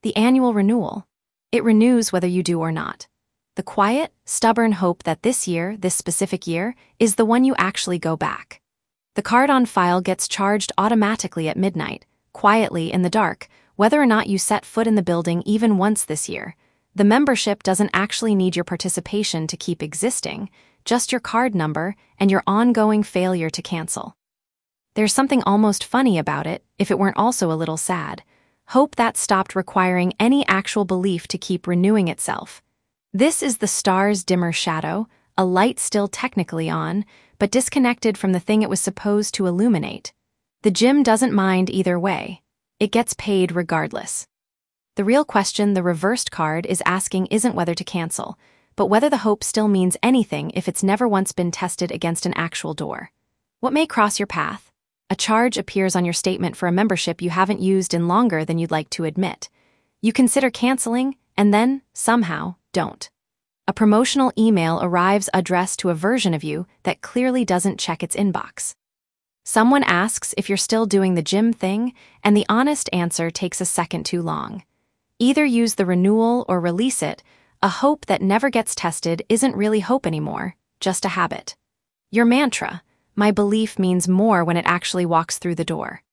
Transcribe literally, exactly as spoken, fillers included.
The annual renewal. It renews whether you do or not. The quiet, stubborn hope that this year, this specific year, is the one you actually go back. The card on file gets charged automatically at midnight, quietly in the dark, whether or not you set foot in the building even once this year. The membership doesn't actually need your participation to keep existing, just your card number and your ongoing failure to cancel. There's something almost funny about it, if it weren't also a little sad. Hope that stopped requiring any actual belief to keep renewing itself. This is the star's dimmer shadow, a light still technically on, but disconnected from the thing it was supposed to illuminate. The gym doesn't mind either way. It gets paid regardless. The real question the reversed card is asking isn't whether to cancel, but whether the hope still means anything if it's never once been tested against an actual door. What may cross your path? A charge appears on your statement for a membership you haven't used in longer than you'd like to admit. You consider canceling, and then, somehow, don't. A promotional email arrives addressed to a version of you that clearly doesn't check its inbox. Someone asks if you're still doing the gym thing, and the honest answer takes a second too long. Either use the renewal or release it. A hope that never gets tested isn't really hope anymore, just a habit. Your mantra, my belief means more when it actually walks through the door.